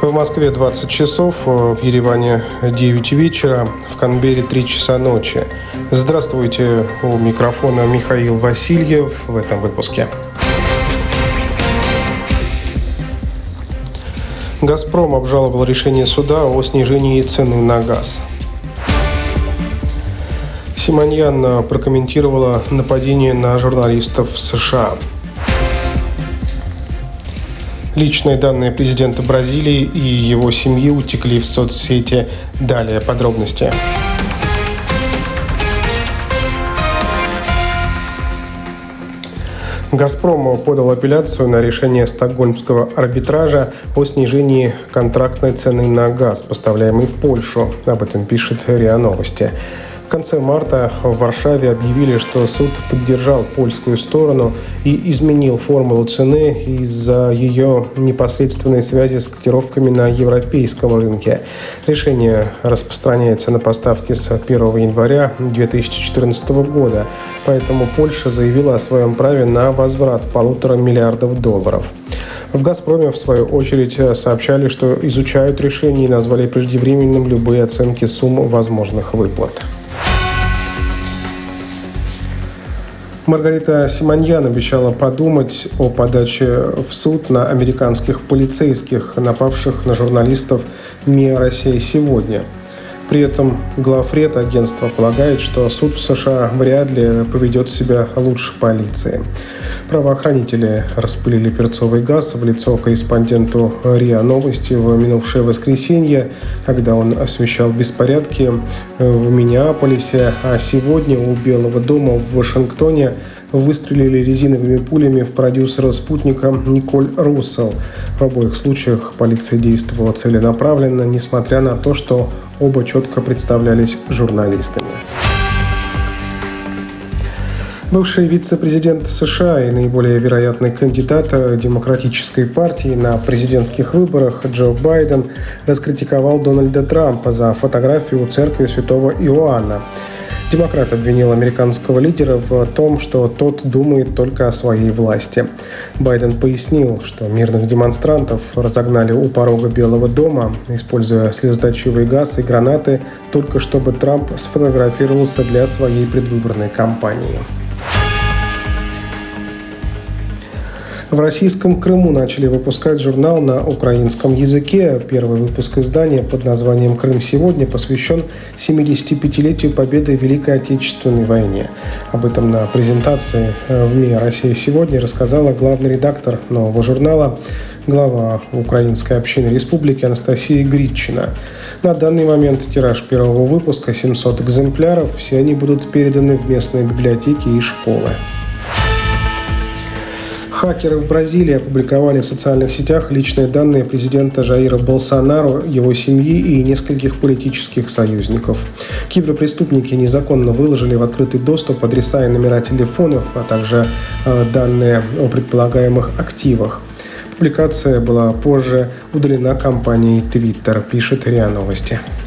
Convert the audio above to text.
В Москве 20 часов, в Ереване 9 вечера, в Канберре 3 часа ночи. Здравствуйте, у микрофона Михаил Васильев в этом выпуске. «Газпром» обжаловал решение суда о снижении цены на газ. Симоньян прокомментировала нападение на журналистов в США. Личные данные президента Бразилии и его семьи утекли в соцсети. Далее подробности. «Газпром» подал апелляцию на решение Стокгольмского арбитража о снижении контрактной цены на газ, поставляемый в Польшу. Об этом пишет РИА Новости. В конце марта в Варшаве объявили, что суд поддержал польскую сторону и изменил формулу цены из-за ее непосредственной связи с котировками на европейском рынке. Решение распространяется на поставки с 1 января 2014 года, поэтому Польша заявила о своем праве на возврат $1,5 миллиарда. В «Газпроме», в свою очередь, сообщали, что изучают решение и назвали преждевременным любые оценки сумм возможных выплат. Маргарита Симоньян обещала подумать о подаче в суд на американских полицейских, напавших на журналистов МИА «Россия сегодня». При этом главред агентства полагает, что суд в США вряд ли поведет себя лучше полиции. Правоохранители распылили перцовый газ в лицо корреспонденту РИА Новости в минувшее воскресенье, когда он освещал беспорядки в Миннеаполисе, а сегодня у Белого дома в Вашингтоне выстрелили резиновыми пулями в продюсера «Спутника» Николь Руссел. В обоих случаях полиция действовала целенаправленно, несмотря на то, что оба четко представлялись журналистами. Бывший вице-президент США и наиболее вероятный кандидат Демократической партии на президентских выборах Джо Байден раскритиковал Дональда Трампа за фотографию у церкви Святого Иоанна. Демократ обвинил американского лидера в том, что тот думает только о своей власти. Байден пояснил, что мирных демонстрантов разогнали у порога Белого дома, используя слезоточивый газ и гранаты, только чтобы Трамп сфотографировался для своей предвыборной кампании. В российском Крыму начали выпускать журнал на украинском языке. Первый выпуск издания под названием «Крым сегодня» посвящен 75-летию победы в Великой Отечественной войне. Об этом на презентации в МИА «Россия сегодня» рассказала главный редактор нового журнала, глава украинской общины республики Анастасия Гритчина. На данный момент тираж первого выпуска 700 экземпляров. Все они будут переданы в местные библиотеки и школы. Хакеры в Бразилии опубликовали в социальных сетях личные данные президента Жаира Болсонару, его семьи и нескольких политических союзников. Киберпреступники незаконно выложили в открытый доступ адреса и номера телефонов, а также данные о предполагаемых активах. Публикация была позже удалена компанией Twitter, пишет РИА Новости.